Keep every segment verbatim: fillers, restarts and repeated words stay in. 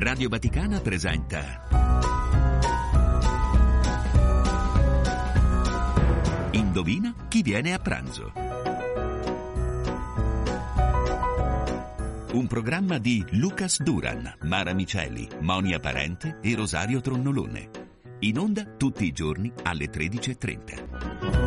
Radio Vaticana presenta Indovina chi viene a pranzo. Un programma di Lucas Duran, Mara Miceli, Monia Parente e Rosario Tronnolone. In onda tutti i giorni alle tredici e trenta.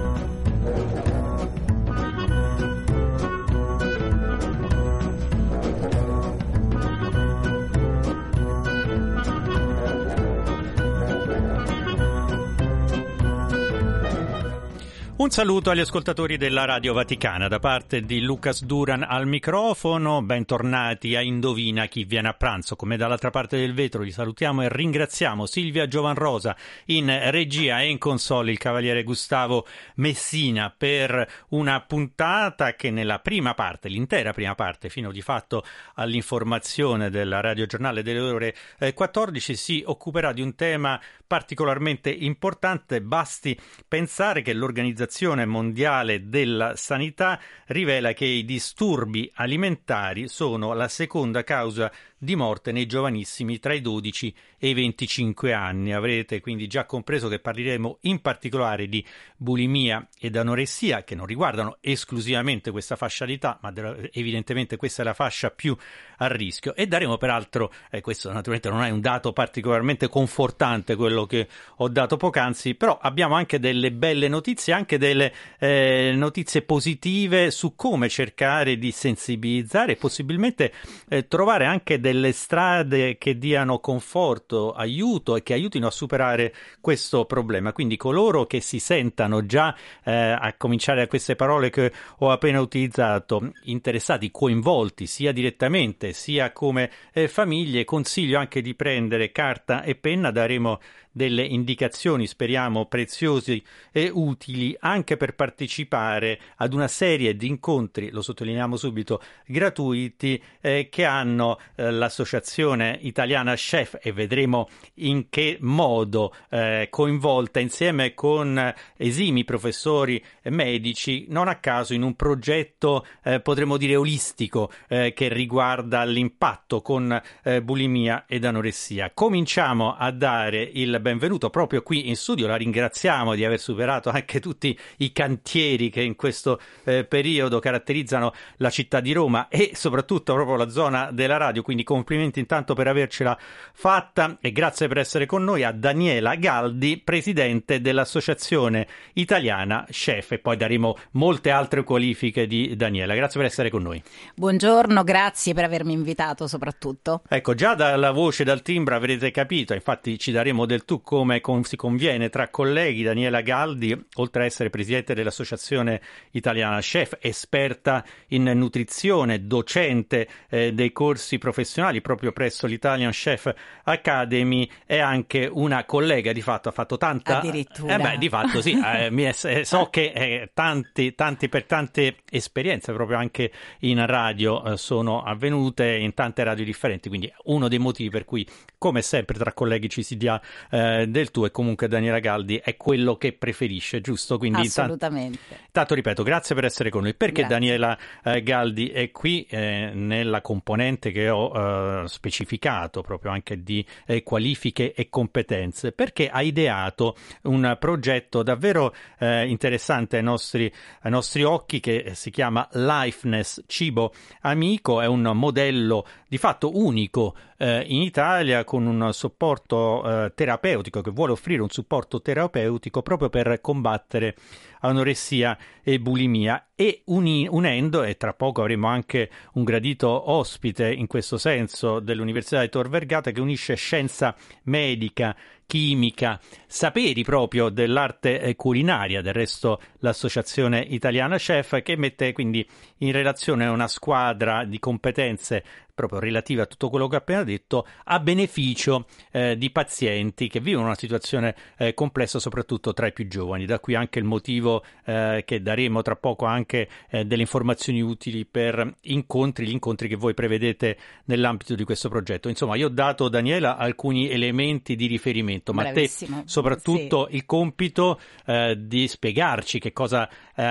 Un saluto agli ascoltatori della Radio Vaticana da parte di Lucas Duran al microfono. Bentornati a Indovina chi viene a pranzo. Come dall'altra parte del vetro li salutiamo e ringraziamo Silvia Giovanrosa in regia e in console il cavaliere Gustavo Messina per una puntata che nella prima parte, l'intera prima parte, fino di fatto all'informazione della Radio Giornale delle ore quattordici, si occuperà di un tema particolarmente importante. Basti pensare che l'Organizzazione Mondiale della Sanità rivela che i disturbi alimentari sono la seconda causa di morte nei giovanissimi tra i dodici e i venticinque anni. Avrete quindi già compreso che parleremo in particolare di bulimia ed anoressia, che non riguardano esclusivamente questa fascia di età, ma evidentemente questa è la fascia più a rischio. E daremo peraltro, eh, questo naturalmente non è un dato particolarmente confortante quello che ho dato poc'anzi, però abbiamo anche delle belle notizie, anche delle eh, notizie positive su come cercare di sensibilizzare e possibilmente eh, trovare anche delle strade che diano conforto, aiuto e che aiutino a superare questo problema. Quindi coloro che si sentano già, eh, a cominciare da queste parole che ho appena utilizzato, interessati, coinvolti sia direttamente sia come eh, famiglie, consiglio anche di prendere carta e penna. Daremo delle indicazioni, speriamo preziose e utili, anche per partecipare ad una serie di incontri, lo sottolineiamo subito, gratuiti, eh, che hanno eh, l'Associazione Italiana Chef, e vedremo in che modo, eh, coinvolta insieme con esimi professori medici, non a caso in un progetto, eh, potremmo dire olistico, eh, che riguarda l'impatto con eh, bulimia ed anoressia. Cominciamo a dare il benvenuto proprio qui in studio. La ringraziamo di aver superato anche tutti i cantieri che in questo eh, periodo caratterizzano la città di Roma e soprattutto proprio la zona della radio, quindi complimenti intanto per avercela fatta e grazie per essere con noi a Daniela Galdi, presidente dell'Associazione Italiana Chef, e poi daremo molte altre qualifiche di Daniela. Grazie per essere con noi. Buongiorno, grazie per avermi invitato soprattutto. Ecco, già dalla voce, dal timbro avrete capito, infatti ci daremo del tu come con, si conviene tra colleghi. Daniela Galdi, oltre a essere presidente dell'Associazione Italiana Chef, esperta in nutrizione, docente eh, dei corsi professionali proprio presso l'Italian Chef Academy, è anche una collega, di fatto ha fatto tanta... Addirittura. Eh beh, di fatto sì, eh, mi è, so che eh, tanti, tanti per tante esperienze proprio anche in radio eh, sono avvenute in tante radio differenti, quindi uno dei motivi per cui, come sempre tra colleghi, ci si dia eh, del tu, e comunque Daniela Galdi è quello che preferisce, giusto? Quindi assolutamente. Intanto, intanto ripeto, grazie per essere con noi. Perché grazie. Daniela eh, Galdi è qui eh, nella componente che ho eh, specificato proprio anche di eh, qualifiche e competenze? Perché ha ideato un progetto davvero eh, interessante ai nostri, ai nostri occhi, che si chiama Lifeness Cibo Amico. È un modello di fatto unico eh, in Italia, con un supporto eh, terapeutico, che vuole offrire un supporto terapeutico proprio per combattere anoressia e bulimia, e uni, unendo, e tra poco avremo anche un gradito ospite in questo senso dell'Università di Tor Vergata, che unisce scienza medica, chimica, saperi proprio dell'arte culinaria. Del resto l'Associazione Italiana Chef, che mette quindi in relazione una squadra di competenze proprio relative a tutto quello che ho appena detto, a beneficio eh, di pazienti che vivono una situazione eh, complessa, soprattutto tra i più giovani. Da qui anche il motivo eh, che daremo tra poco anche eh, delle informazioni utili per incontri, gli incontri che voi prevedete nell'ambito di questo progetto. Insomma, io ho dato, Daniela, alcuni elementi di riferimento, ma bravissimo. A te soprattutto sì. il compito eh, di spiegarci che cosa eh,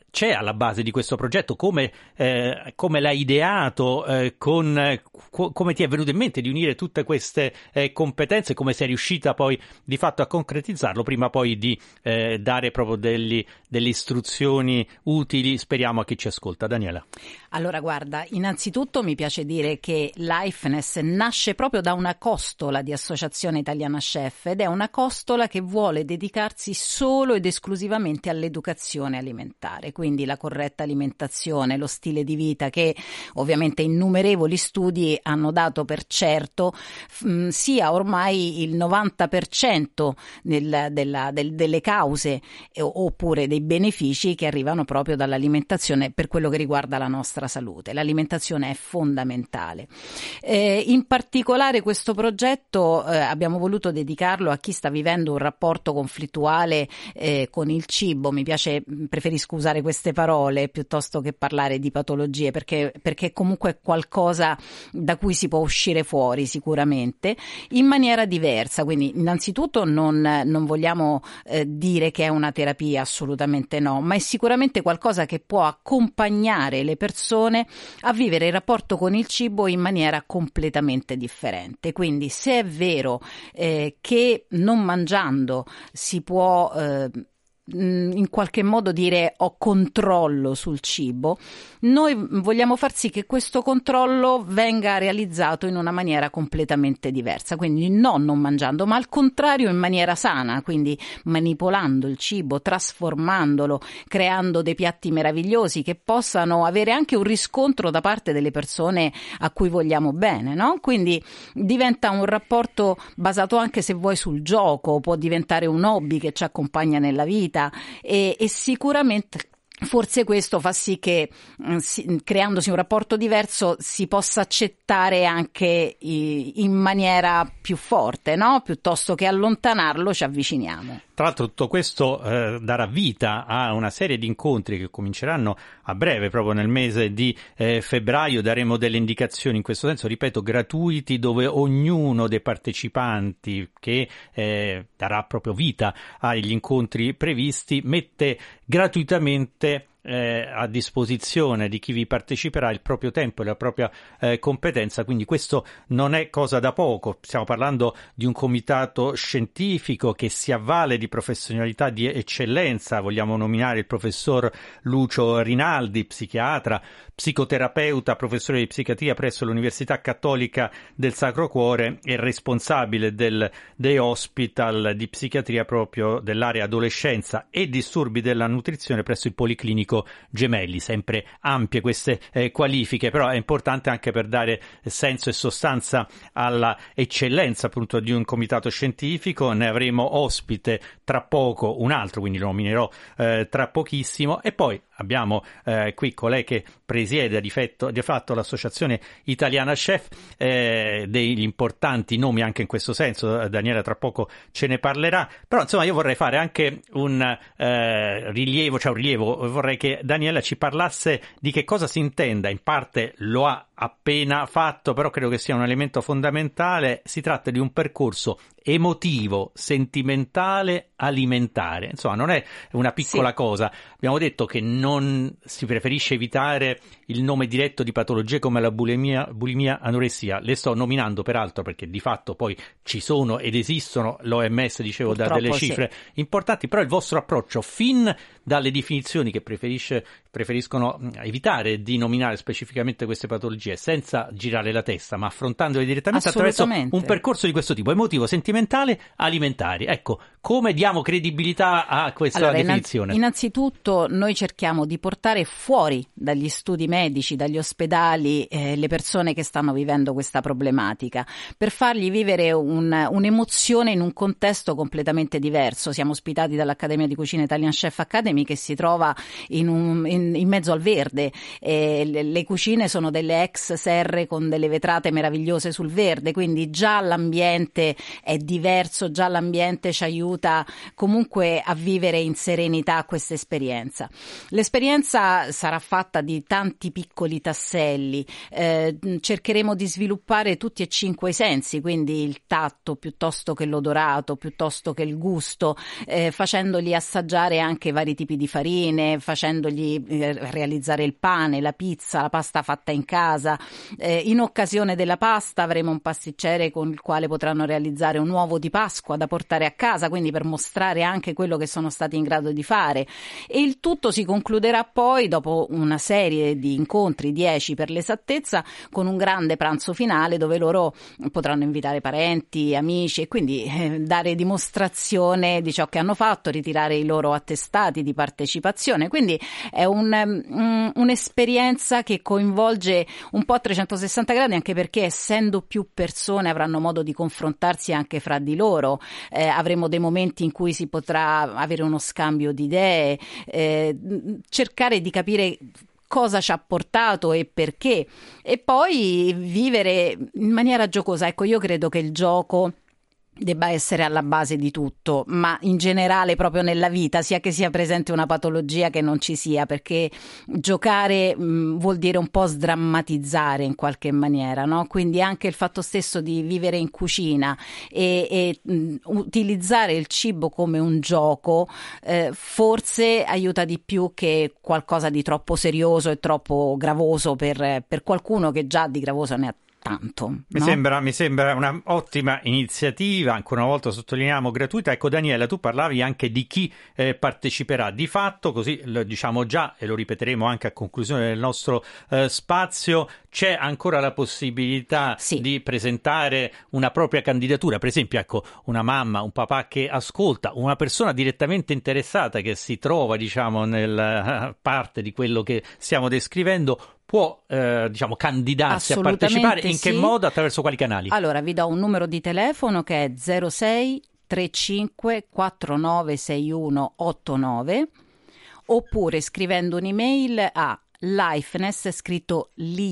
c'è alla base di questo progetto? Come, eh, come l'hai ideato? Eh, con, eh, co- come ti è venuto in mente di unire tutte queste eh, competenze? Come sei riuscita poi di fatto a concretizzarlo prima poi di eh, dare proprio degli, delle istruzioni utili, speriamo, a chi ci ascolta? Daniela. Allora guarda, innanzitutto mi piace dire che Lifeness nasce proprio da una costola di Associazione Italiana Chef, ed è una costola che vuole dedicarsi solo ed esclusivamente all'educazione alimentare, quindi la corretta alimentazione, lo stile di vita che ovviamente innumerevoli studi hanno dato per certo mh, sia ormai il novanta per cento del, della, del, delle cause eh, oppure dei benefici che arrivano proprio dall'alimentazione per quello che riguarda la nostra salute. L'alimentazione è fondamentale. Eh, in particolare questo progetto eh, abbiamo voluto dedicarlo a chi sta vivendo un rapporto conflittuale eh, con il cibo. Mi piace, preferisco usare queste parole piuttosto che parlare di patologie, perché, perché comunque è qualcosa da cui si può uscire fuori sicuramente in maniera diversa. Quindi innanzitutto non, non vogliamo eh, dire che è una terapia, assolutamente no, ma è sicuramente qualcosa che può accompagnare le persone a vivere il rapporto con il cibo in maniera completamente differente. Quindi se è vero eh, che non mangiando si può eh, in qualche modo dire ho controllo sul cibo, noi vogliamo far sì che questo controllo venga realizzato in una maniera completamente diversa, quindi non non mangiando, ma al contrario in maniera sana, quindi manipolando il cibo, trasformandolo, creando dei piatti meravigliosi che possano avere anche un riscontro da parte delle persone a cui vogliamo bene, no? Quindi diventa un rapporto basato anche, se vuoi, sul gioco, può diventare un hobby che ci accompagna nella vita. E, e sicuramente forse questo fa sì che eh, si, creandosi un rapporto diverso si possa accettare anche i, in maniera più forte, no? Piuttosto che allontanarlo ci avviciniamo. Tra l'altro tutto questo eh, darà vita a una serie di incontri che cominceranno a breve, proprio nel mese di eh, febbraio. Daremo delle indicazioni in questo senso, ripeto, gratuiti, dove ognuno dei partecipanti che eh, darà proprio vita agli incontri previsti mette gratuitamente Eh, a disposizione di chi vi parteciperà il proprio tempo e la propria eh, competenza, quindi questo non è cosa da poco. Stiamo parlando di un comitato scientifico che si avvale di professionalità di eccellenza. Vogliamo nominare il professor Lucio Rinaldi, psichiatra, psicoterapeuta, professore di psichiatria presso l'Università Cattolica del Sacro Cuore e responsabile del dei hospital di psichiatria proprio dell'area adolescenza e disturbi della nutrizione presso il Policlinico Gemelli. Sempre ampie queste eh, qualifiche, però è importante anche per dare senso e sostanza alla eccellenza appunto di un comitato scientifico. Ne avremo ospite tra poco un altro, quindi lo nominerò eh, tra pochissimo. E poi abbiamo eh, qui colei che presiede di, fetto, di fatto l'Associazione Italiana Chef, eh, degli importanti nomi anche in questo senso. Daniela tra poco ce ne parlerà, però insomma io vorrei fare anche un eh, rilievo, cioè un rilievo, vorrei che Daniela ci parlasse di che cosa si intenda. In parte lo ha appena fatto, però credo che sia un elemento fondamentale. Si tratta di un percorso emotivo, sentimentale, alimentare. Insomma, non è una piccola sì. cosa. Abbiamo detto che non si preferisce evitare il nome diretto di patologie come la bulimia, bulimia, anoressia. Le sto nominando peraltro perché di fatto poi ci sono ed esistono, l'O M S dicevo dà delle cifre sì. importanti, però il vostro approccio fin dalle definizioni che preferisce, preferiscono evitare di nominare specificamente queste patologie senza girare la testa, ma affrontandole direttamente attraverso un percorso di questo tipo, emotivo, sentimentale, alimentari. Ecco, come diamo credibilità a questa allora, definizione? Innanzitutto noi cerchiamo di portare fuori dagli studi medici, dagli ospedali, eh, le persone che stanno vivendo questa problematica, per fargli vivere un, un'emozione in un contesto completamente diverso. Siamo ospitati dall'Accademia di Cucina Italian Chef Academy, che si trova in, un, in, in mezzo al verde. Eh, le, le cucine sono delle ex serre con delle vetrate meravigliose sul verde, quindi già l'ambiente è diverso, già l'ambiente ci aiuta comunque a vivere in serenità questa esperienza. L'esperienza sarà fatta di tanti piccoli tasselli, eh, cercheremo di sviluppare tutti e cinque i sensi, quindi il tatto piuttosto che l'odorato, piuttosto che il gusto, eh, facendogli assaggiare anche vari tipi di farine, facendogli eh, realizzare il pane, la pizza, la pasta fatta in casa. Eh, in occasione della pasta avremo un pasticcere con il quale potranno realizzare un uovo di Pasqua da portare a casa, quindi per mostrare anche quello che sono stati in grado di fare, e il tutto si concluderà poi dopo una serie di incontri, dieci per l'esattezza, con un grande pranzo finale dove loro potranno invitare parenti, amici e quindi eh, dare dimostrazione di ciò che hanno fatto, ritirare i loro attestati di partecipazione. Quindi è un, um, un'esperienza che coinvolge un po' a trecentosessanta gradi, anche perché essendo più persone avranno modo di confrontarsi anche fra di loro, eh, avremo dei momenti in cui si potrà avere uno scambio di idee, eh, cercare di capire cosa ci ha portato e perché, e poi vivere in maniera giocosa. Ecco, io credo che il gioco debba essere alla base di tutto, ma in generale proprio nella vita, sia che sia presente una patologia che non ci sia, perché giocare mh, vuol dire un po' sdrammatizzare in qualche maniera, no? Quindi anche il fatto stesso di vivere in cucina e, e mh, utilizzare il cibo come un gioco eh, forse aiuta di più che qualcosa di troppo serioso e troppo gravoso per, per qualcuno che già di gravoso ne ha tanto. Mi, no? sembra, mi sembra una ottima iniziativa, ancora una volta sottolineiamo gratuita. Ecco, Daniela, tu parlavi anche di chi eh, parteciperà. Di fatto, così lo diciamo già e lo ripeteremo anche a conclusione del nostro eh, spazio, c'è ancora la possibilità sì. di presentare una propria candidatura. Per esempio, ecco, una mamma, un papà che ascolta, una persona direttamente interessata che si trova, diciamo, nella parte di quello che stiamo descrivendo, può eh, diciamo candidarsi a partecipare. In che sì. modo? Attraverso quali canali? Allora, vi do un numero di telefono che è zero sei trentacinque quarantanove sessantuno ottantanove, oppure scrivendo un'email a Lifeness, scritto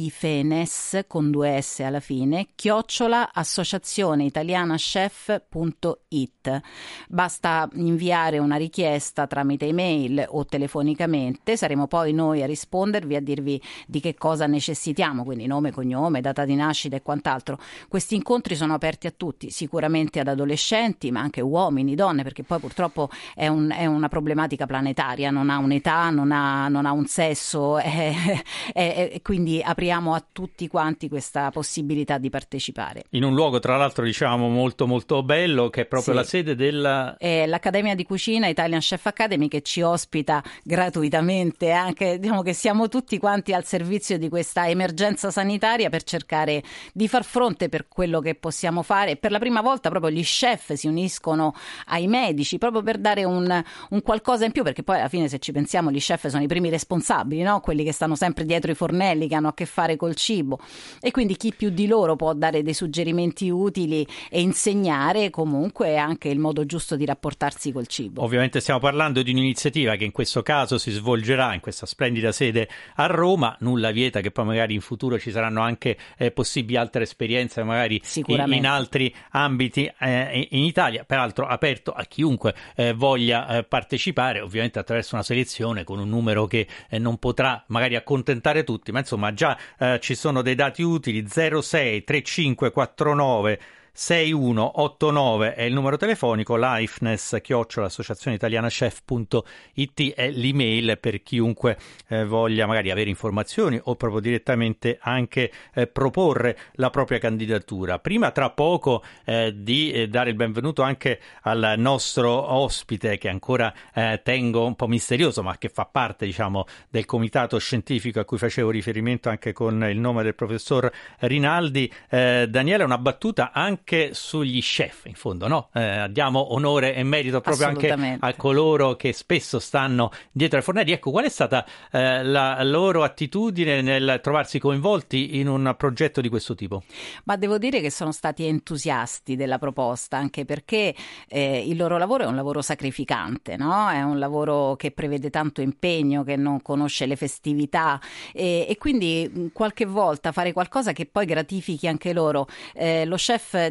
Lifenes con due S alla fine, chiocciola associazione italiana chef punto it. Basta inviare una richiesta tramite email o telefonicamente, saremo poi noi a rispondervi, a dirvi di che cosa necessitiamo, quindi nome, cognome, data di nascita e quant'altro. Questi incontri sono aperti a tutti, sicuramente ad adolescenti, ma anche uomini, donne, perché poi purtroppo è, un, è una problematica planetaria, non ha un'età, non ha, non ha un sesso, è E, e quindi apriamo a tutti quanti questa possibilità di partecipare. In un luogo, tra l'altro, diciamo molto molto bello, che è proprio sì. la sede della... È l'Accademia di Cucina Italian Chef Academy, che ci ospita gratuitamente, anche diciamo che siamo tutti quanti al servizio di questa emergenza sanitaria per cercare di far fronte per quello che possiamo fare. Per la prima volta proprio gli chef si uniscono ai medici proprio per dare un, un qualcosa in più, perché poi alla fine, se ci pensiamo, gli chef sono i primi responsabili, no? Quelli che stanno sempre dietro i fornelli, che hanno a che fare col cibo, e quindi chi più di loro può dare dei suggerimenti utili e insegnare comunque anche il modo giusto di rapportarsi col cibo. Ovviamente stiamo parlando di un'iniziativa che in questo caso si svolgerà in questa splendida sede a Roma. Nulla vieta che poi magari in futuro ci saranno anche eh, possibili altre esperienze, magari in, in altri ambiti eh, in Italia, peraltro aperto a chiunque eh, voglia eh, partecipare, ovviamente attraverso una selezione con un numero che eh, non potrà magari accontentare tutti, ma insomma già eh, ci sono dei dati utili. Zero sei trentacinque quarantanove sessantuno ottantanove è il numero telefonico, Lifeness chiocciola associazione italiana chef punto it è l'email per chiunque eh, voglia magari avere informazioni o proprio direttamente anche eh, proporre la propria candidatura. Prima, tra poco, eh, di eh, dare il benvenuto anche al nostro ospite, che ancora eh, tengo un po' misterioso, ma che fa parte, diciamo, del comitato scientifico a cui facevo riferimento anche con il nome del professor Rinaldi. eh, Daniele, una battuta anche Anche sugli chef, in fondo, no? Eh, diamo onore e merito proprio anche a coloro che spesso stanno dietro ai fornelli. Ecco, qual è stata eh, la loro attitudine nel trovarsi coinvolti in un progetto di questo tipo? Ma devo dire che sono stati entusiasti della proposta, anche perché eh, il loro lavoro è un lavoro sacrificante, no? È un lavoro che prevede tanto impegno, che non conosce le festività, e, e quindi qualche volta fare qualcosa che poi gratifichi anche loro. Eh, lo chef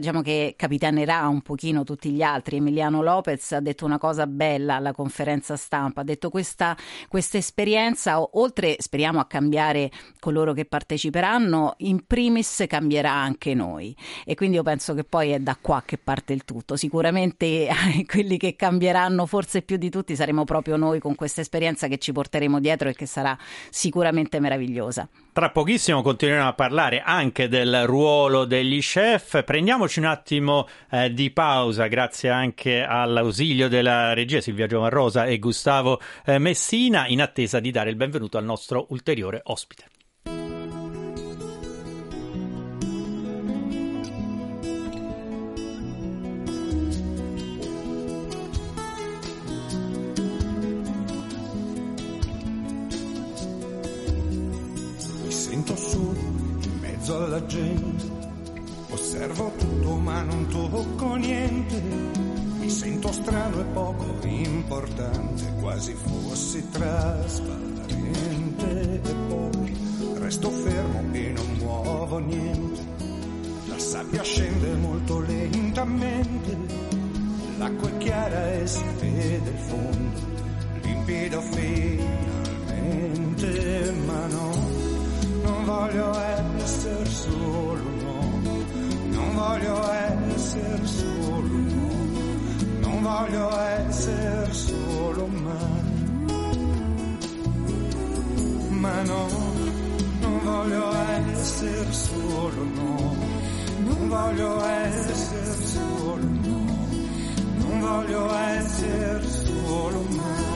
diciamo che capitanerà un pochino tutti gli altri. Emiliano Lopez ha detto una cosa bella alla conferenza stampa, ha detto questa, questa esperienza, oltre speriamo a cambiare coloro che parteciperanno, in primis cambierà anche noi, e quindi io penso che poi è da qua che parte il tutto. Sicuramente quelli che cambieranno forse più di tutti saremo proprio noi, con questa esperienza che ci porteremo dietro e che sarà sicuramente meravigliosa. Tra pochissimo continueremo a parlare anche del ruolo degli chef. Prendiamoci un attimo eh, di pausa, grazie anche all'ausilio della regia Silvia Giovarrosa e Gustavo eh, Messina, in attesa di dare il benvenuto al nostro ulteriore ospite. Sento su in mezzo alla gente, osservo tutto ma non tocco niente, mi sento strano e poco importante, quasi fossi trasparente, e poi resto fermo e non muovo niente, la sabbia scende molto lentamente, l'acqua è chiara e si vede il fondo, limpido finalmente, ma no, non voglio essere solo, no, non voglio essere solo, no, non voglio essere solo mai, ma no, non voglio essere solo, no, non voglio essere solo, no, non voglio essere solo mai.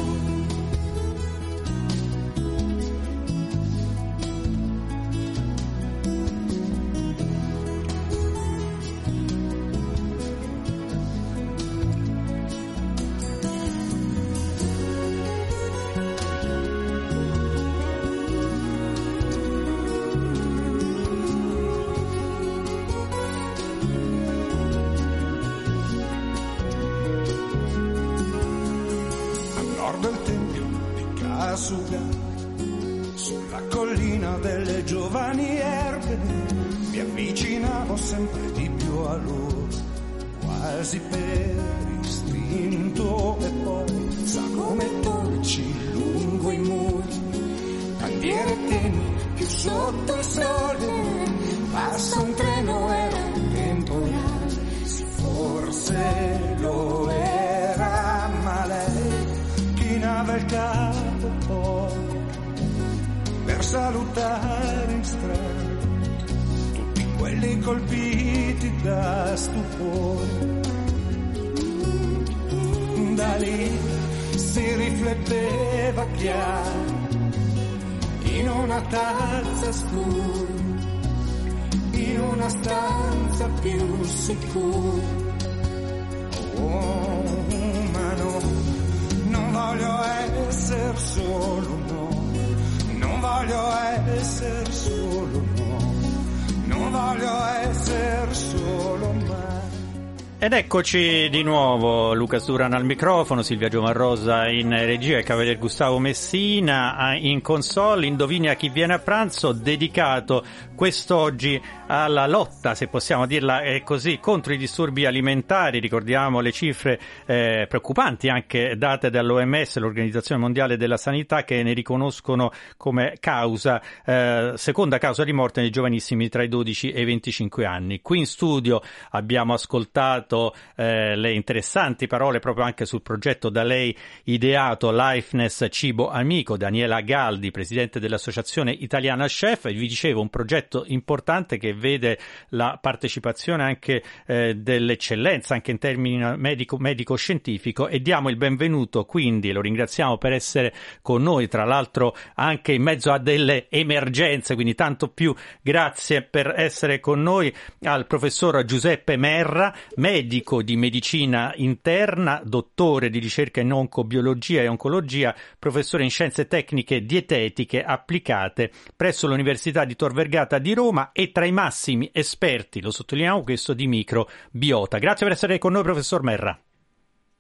Sulla collina delle giovani erbe mi avvicinavo sempre di più a loro, quasi per istinto, e poi sagome dolci lungo i muri, bandiere tenui più sotto il sole, passa un treno, era un temporale, sì, forse lo era, ma lei chinava il capo poi per salutare in strada tutti quelli colpiti da stupore. Da lì si rifletteva chiaro in una tazza scura, in una stanza più sicura. Oh, ma no, non voglio essere solo, no, non voglio essere solo, no, non voglio essere solo mai. Ed eccoci di nuovo, Lucas Duran al microfono, Silvia Giovarrosa in regia e Cavalier Gustavo Messina in console. Indovini a chi viene a pranzo, dedicato quest'oggi alla lotta, se possiamo dirla così, contro i disturbi alimentari. Ricordiamo le cifre eh, preoccupanti anche date dall'O M S, l'Organizzazione Mondiale della Sanità, che ne riconoscono come causa, eh, seconda causa di morte nei giovanissimi tra i dodici e i venticinque anni. Qui in studio abbiamo ascoltato Eh, le interessanti parole proprio anche sul progetto da lei ideato Lifeness Cibo Amico, Daniela Galdi, presidente dell'Associazione Italiana Chef. Vi dicevo, un progetto importante che vede la partecipazione anche eh, dell'eccellenza anche in termini medico, medico-scientifico, e diamo il benvenuto quindi, lo ringraziamo per essere con noi, tra l'altro anche in mezzo a delle emergenze, quindi tanto più grazie per essere con noi, al professor Giuseppe Merra, medico di medicina interna, dottore di ricerca in oncobiologia e oncologia, professore in scienze tecniche dietetiche applicate presso l'Università di Tor Vergata di Roma e tra i massimi esperti, lo sottolineiamo questo, di microbiota. Grazie per essere con noi, professor Merra.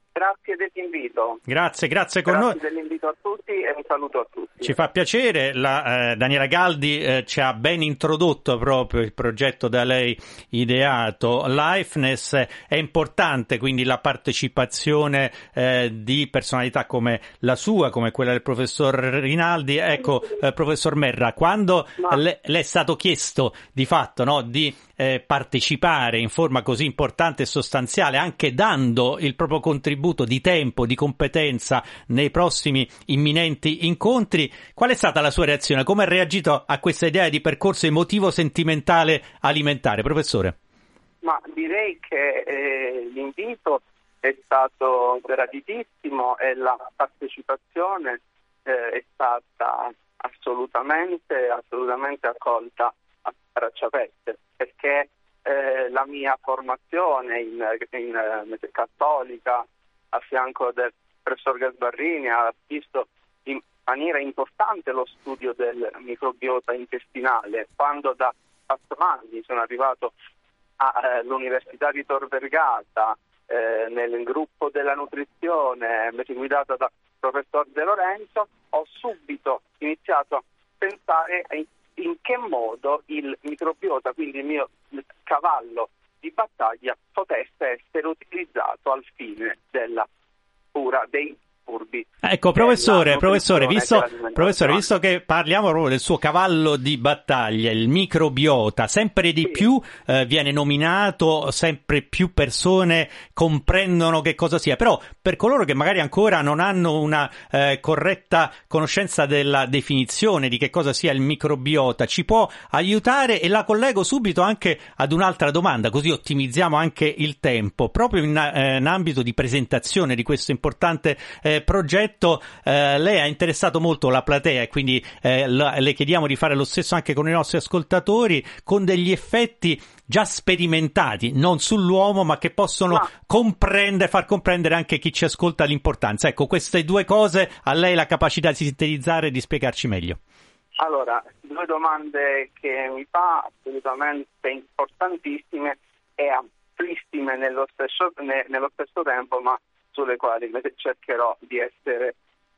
Grazie dell'invito. Grazie, grazie con grazie noi. Grazie dell'invito a tutti e un saluto a tutti. Ci fa piacere, la, eh, Daniela Galdi eh, ci ha ben introdotto proprio il progetto da lei ideato. Liveness è importante, quindi la partecipazione eh, di personalità come la sua, come quella del professor Rinaldi. Ecco, eh, professor Merra, quando Ma... le, le è stato chiesto di fatto, no, di eh, partecipare in forma così importante e sostanziale, anche dando il proprio contributo di tempo, di competenza nei prossimi imminenti incontri, qual è stata la sua reazione? Come ha reagito a questa idea di percorso emotivo sentimentale alimentare, professore? Ma direi che eh, l'invito è stato graditissimo e la partecipazione eh, è stata assolutamente, assolutamente accolta a braccia aperte, perché eh, la mia formazione in, in eh, cattolica a fianco del professor Gasbarrini ha visto in maniera importante lo studio del microbiota intestinale. Quando da quattro anni sono arrivato all'Università di Tor Vergata eh, nel gruppo della nutrizione guidata da professor De Lorenzo, ho subito iniziato a pensare in, in che modo il microbiota, quindi il mio cavallo di battaglia, potesse essere utilizzato al fine della cura dei furbi. Ecco, professore, professore, visto, professore, visto che parliamo proprio del suo cavallo di battaglia, il microbiota, sempre di sì. più eh, viene nominato, sempre più persone comprendono che cosa sia, però per coloro che magari ancora non hanno una eh, corretta conoscenza della definizione di che cosa sia il microbiota, ci può aiutare? E la collego subito anche ad un'altra domanda, così ottimizziamo anche il tempo, proprio in, eh, in ambito di presentazione di questo importante eh, progetto. Eh, lei ha interessato molto la platea e quindi eh, la, le chiediamo di fare lo stesso anche con i nostri ascoltatori, con degli effetti già sperimentati, non sull'uomo, ma che possono no. comprendere, far comprendere anche chi ci ascolta l'importanza. Ecco, queste due cose, a lei la capacità di sintetizzare e di spiegarci meglio. Allora, due domande che mi fa assolutamente importantissime e amplissime nello stesso, ne, nello stesso tempo, ma sulle quali cercherò di essere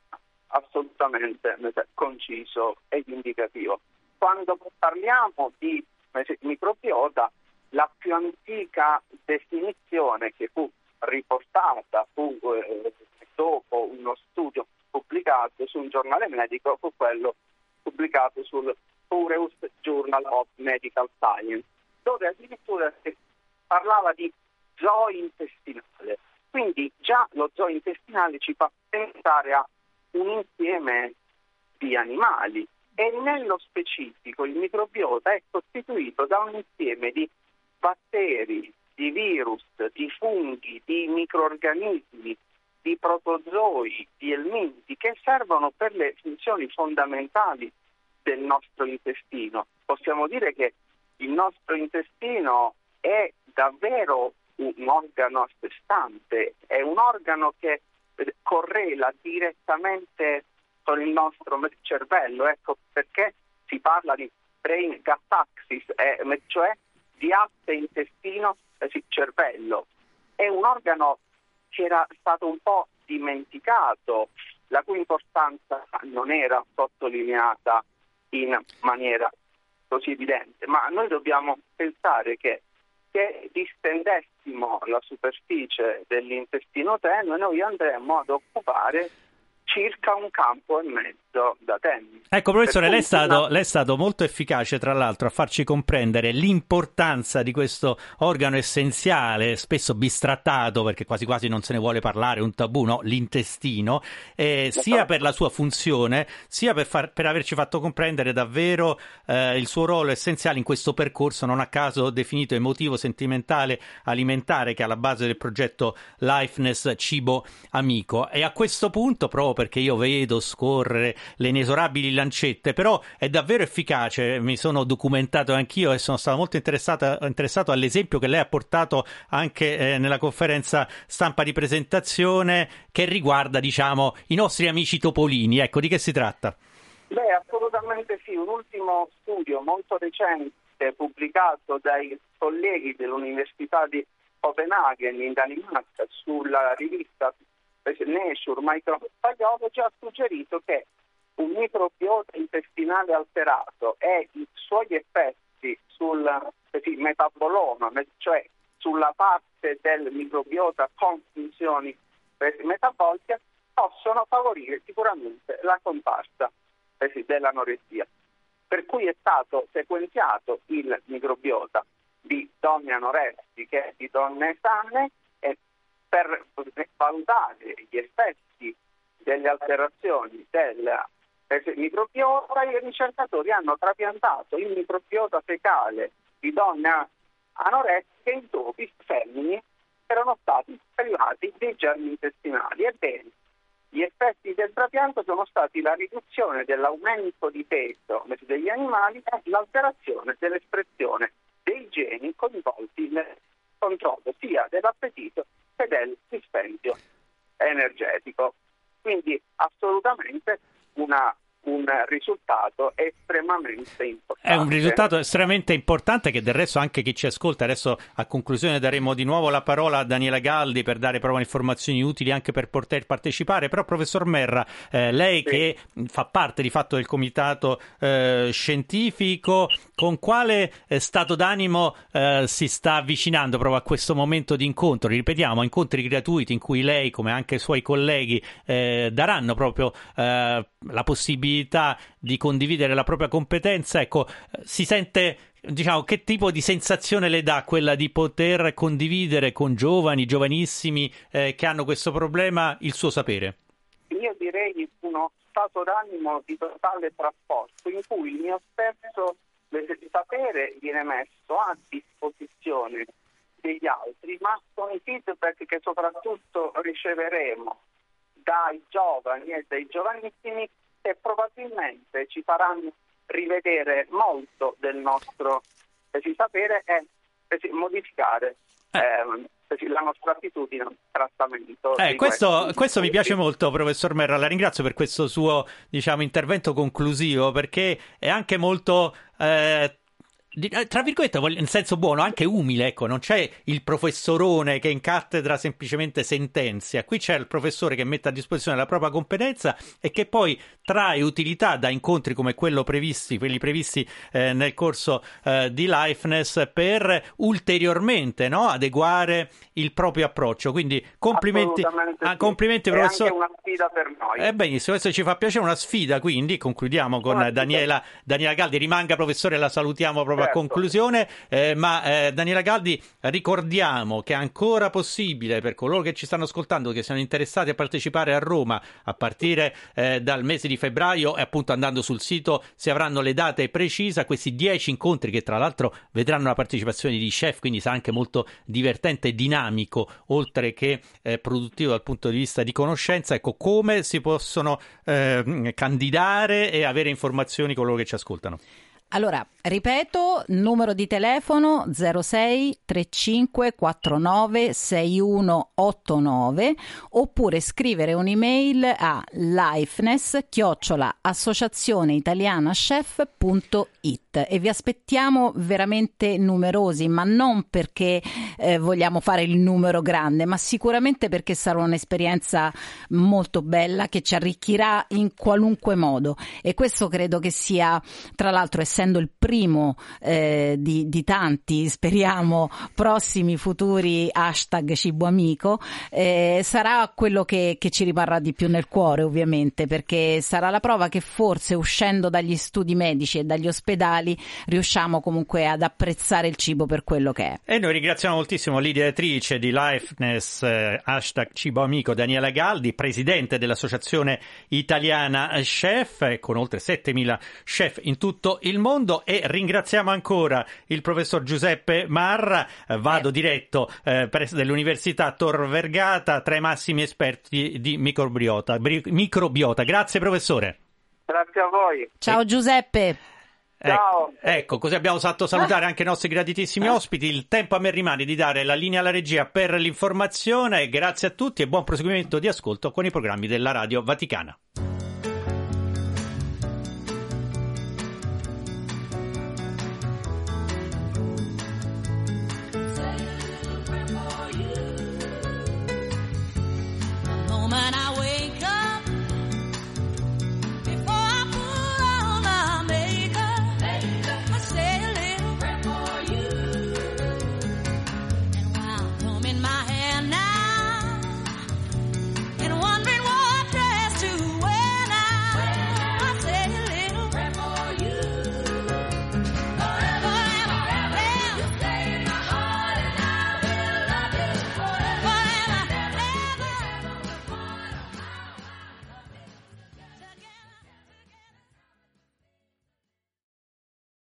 assolutamente conciso ed indicativo. Quando parliamo di microbiota, la più antica definizione che fu riportata fu eh, dopo uno studio pubblicato su un giornale medico fu quello pubblicato sul Pureus Journal of Medical Science, dove addirittura si parlava di zoo intestinale. Quindi già lo zoo intestinale ci fa pensare a un insieme di animali e nello specifico il microbiota è costituito da un insieme di batteri, di virus, di funghi, di microorganismi, di protozoi, di elminti che servono per le funzioni fondamentali del nostro intestino. Possiamo dire che il nostro intestino è davvero un organo a sé stante, è un organo che correla direttamente con il nostro cervello, ecco perché si parla di brain gut axis, eh, cioè di asse intestino eh, cervello. È un organo che era stato un po' dimenticato, la cui importanza non era sottolineata in maniera così evidente, ma noi dobbiamo pensare che se distendessimo la superficie dell'intestino tenue, noi andremmo ad occupare circa un campo e mezzo da tennis. Ecco, professore, lei è, stato, una... lei è stato molto efficace, tra l'altro, a farci comprendere l'importanza di questo organo essenziale, spesso bistrattato, perché quasi quasi non se ne vuole parlare, un tabù, no? L'intestino, eh, sia per la sua funzione, sia per, far, per averci fatto comprendere davvero eh, il suo ruolo essenziale in questo percorso, non a caso definito emotivo, sentimentale, alimentare, che è alla base del progetto Liveness Cibo Amico. E a questo punto, proprio perché io vedo scorrere le inesorabili lancette, però è davvero efficace, mi sono documentato anch'io e sono stato molto interessato, interessato all'esempio che lei ha portato anche eh, nella conferenza stampa di presentazione, che riguarda, diciamo, i nostri amici topolini. Ecco, di che si tratta? Beh, assolutamente sì, un ultimo studio molto recente pubblicato dai colleghi dell'Università di Copenaghen in Danimarca, sulla rivista Nature Microbiology, ha suggerito che un microbiota intestinale alterato e i suoi effetti sul sì, metaboloma, cioè sulla parte del microbiota con funzioni metaboliche, possono favorire sicuramente la comparsa sì, dell'anoressia. Per cui è stato sequenziato il microbiota di donne anoressiche e di donne sane, e per valutare gli effetti delle alterazioni del microbiota i ricercatori hanno trapiantato il microbiota fecale di donne anoressiche in topi femmini che erano stati privati dei germi intestinali. Ebbene, gli effetti del trapianto sono stati la riduzione dell'aumento di peso degli animali e l'alterazione dell'espressione dei geni coinvolti nel controllo sia dell'appetito che del dispendio energetico. Quindi assolutamente una un risultato estremamente importante. È un risultato estremamente importante che del resto anche chi ci ascolta, adesso a conclusione daremo di nuovo la parola a Daniela Galdi per dare proprio informazioni utili anche per poter partecipare, però professor Merra, eh, lei sì. che fa parte di fatto del comitato eh, scientifico, con quale eh, stato d'animo eh, si sta avvicinando proprio a questo momento di incontro? Ripetiamo, incontri gratuiti in cui lei come anche i suoi colleghi eh, daranno proprio eh, la possibilità di condividere la propria competenza. Ecco, si sente, diciamo, che tipo di sensazione le dà quella di poter condividere con giovani, giovanissimi eh, che hanno questo problema il suo sapere? Io direi uno stato d'animo di totale trasporto in cui il mio stesso sapere viene messo a disposizione degli altri, ma con i feedback che soprattutto riceveremo dai giovani e dai giovanissimi, che probabilmente ci faranno rivedere molto del nostro eh, sapere e eh, modificare eh, la nostra attitudine al trattamento. Eh, questo, questo mi piace molto, professor Merra, la ringrazio per questo suo, diciamo, intervento conclusivo, perché è anche molto... Eh, tra virgolette, in senso buono, anche umile, ecco, non c'è il professorone che in cattedra semplicemente sentenzia, qui c'è il professore che mette a disposizione la propria competenza e che poi trae utilità da incontri come quello previsti, quelli previsti eh, nel corso eh, di Lifeness per ulteriormente, no, adeguare il proprio approccio. Quindi complimenti, ah, complimenti sì. professore. È anche una sfida per noi. Eh, benissimo, questo ci fa piacere, una sfida, quindi concludiamo con Grazie. Daniela, Daniela Galdi. Rimanga professore, la salutiamo proprio Certo. a conclusione, eh, ma eh, Daniela Galdi, ricordiamo che è ancora possibile per coloro che ci stanno ascoltando, che siano interessati a partecipare a Roma a partire eh, dal mese di febbraio, e appunto andando sul sito si avranno le date precise, questi dieci incontri che tra l'altro vedranno la partecipazione di chef, quindi sarà anche molto divertente e dinamico, oltre che eh, produttivo dal punto di vista di conoscenza. Ecco, come si possono eh, candidare e avere informazioni coloro che ci ascoltano? Allora, ripeto, numero di telefono zero sei trentacinque quarantanove sessantuno ottantanove, oppure scrivere un'email a lifeness chiocciola associazione italiana chef punto it, e vi aspettiamo veramente numerosi, ma non perché eh, vogliamo fare il numero grande, ma sicuramente perché sarà un'esperienza molto bella che ci arricchirà in qualunque modo, e questo credo che sia, tra l'altro, essendo il primo eh, di, di tanti, speriamo, prossimi futuri hashtag Cibo Amico, eh, sarà quello che, che ci rimarrà di più nel cuore, ovviamente, perché sarà la prova che forse, uscendo dagli studi medici e dagli ospedali, riusciamo comunque ad apprezzare il cibo per quello che è. E noi ringraziamo moltissimo l'ideatrice di Lifeness eh, hashtag Cibo Amico, Daniela Galdi, presidente dell'Associazione Italiana Chef, con oltre settemila chef in tutto il mondo. E ringraziamo ancora il professor Giuseppe Marra, eh, vado eh. diretto eh, presso dell'Università Tor Vergata, tra i massimi esperti di microbiota. microbiota. Grazie professore. Grazie a voi. Ciao Giuseppe. Ciao. Ecco, ecco, così abbiamo fatto salutare anche i nostri graditissimi ospiti. Il tempo a me rimane di dare la linea alla regia per l'informazione. Grazie a tutti e buon proseguimento di ascolto con i programmi della Radio Vaticana.